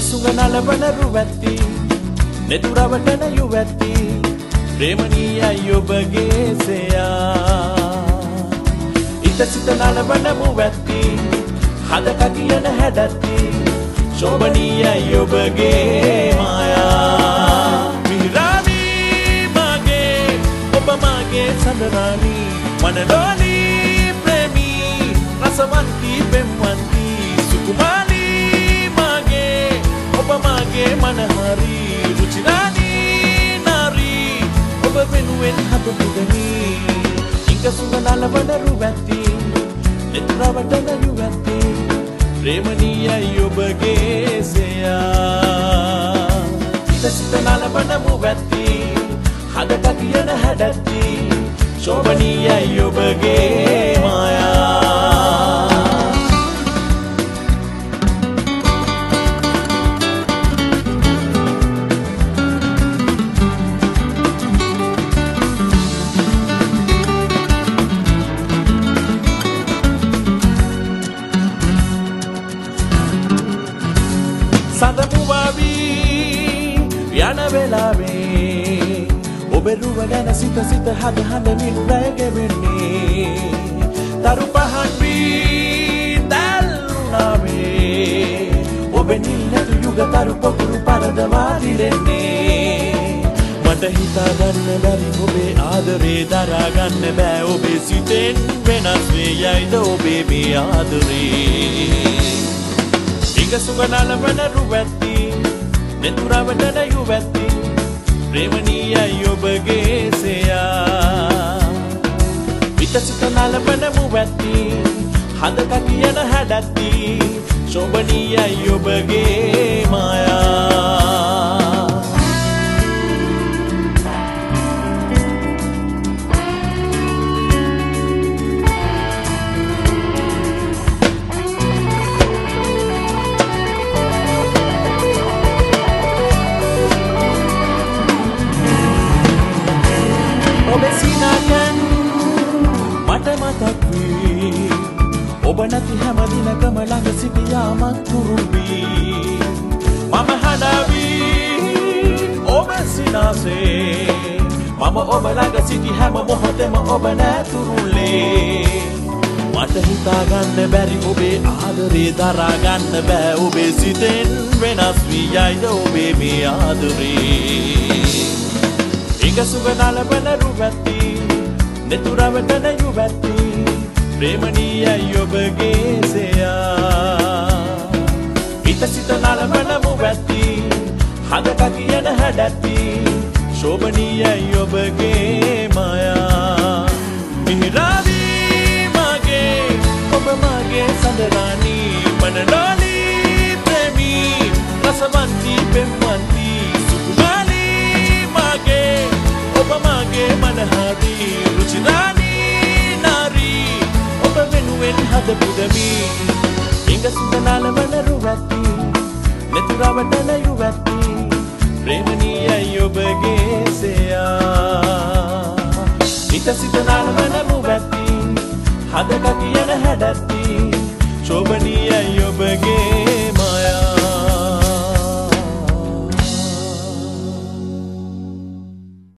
සුඟ නලවන රුවැත්ති නෙතුරවටන යුවැත්ති ප්‍රේමණීයයි ඔබගේ සෙයා ඉත සිත නලවන මුවැත්ති හදක කියන හැඩැත්ති ශෝභනීයයි ඔබගේ මායා මිහිරානී මගේ ඔබ මගේ සඳරානී මනලෝලී ප්‍රේමී රසවන්ති පෙම්වන්ති සුකුමාලී මගේ ඔබ මගේ මනහරි රුචිරානී නාරී ඔබ වෙනුවෙන් හදපුදනී ඉංග සුඟ නලවන රුවැත්ති නෙතුරවටන යුවැත්ති ප්‍රේමණීයයි ඔබගේ සෙයා ඉත සිත නලවන මුවැත්ති හදක කියන හැඩැත්ති ශෝභනීයයි ඔබගේ මායා සඳමුවාවී යන වෙලාවේ ඔබේ රුව ගැන සිත සිත හද හඬමින් රැගෙවෙන්නේ තරු පහන් වී දැල්ුණාවේ ඔබේ නිල් නැතු යුග තරු පොකුරු පරදවා දිරෙන්නේ මට හිතාගන්න බැරි ඔබේ ආදරේ දරාගන්න බෑ ඔබේ සිතෙන් වෙනස් වේ යයිද ඔබේ මේ ආදරේ ඉංග සුඟ නලවන රුවැත්ති නෙතුරවටන යුවැත්ති ප්‍රේමණීයයි ඔබගේ සෙයා ඉත සිත නලවන මුවැත්ති හදක කියන හැඩැත්ති ශෝභනීයයි ඔබගේ මායා ඔබේ සිනාකන් මට මතක් වී ඔබ නැති හැම දිනකම ළඟ සිටියාමත් තුරුල් වී මම හඬවී ඔබ සිනාසේ මම ඔබ ළඟ සිටි හැම මොහොතෙම ඔබ නැතුරුල්ලේ මට හිතාගන්න බැරි ඔබේ ආදරේ දරාගන්න බෑ ඔබේ සිතෙන් වෙනස් වී යයිද ඔබේ මේ ආදරේ ඉංග සුඟ නලවන රුවැත්ති නෙතුරවටන යුවැත්ති ප්‍රේමණීයයි ඔබගේ සෙයා ඉත සිත නලවන මුවැත්ති හදක කියන හැඩැත්ති ශෝභනීයයි ඔබගේ මායා මිහිරාවී මගේ ඔබ මගේ සඳරානී මනලෝලී ප්‍රේමී රසවන්ති පෙම්වන්ති ඔබ මගේ මනහරි රුචිරානී නාරී ඔබ වෙනුවෙන් හදපුදමී ඉංග සුඟ නලවන රුවැත්ති නෙතුරවටන යුවැත්ති ප්‍රේමණීයයි ඔබගේ සෙයා ඉත සිත නලවන මුවැත්ති හදක කියන හැඩැත්ති ශෝභනීයයි ඔබගේ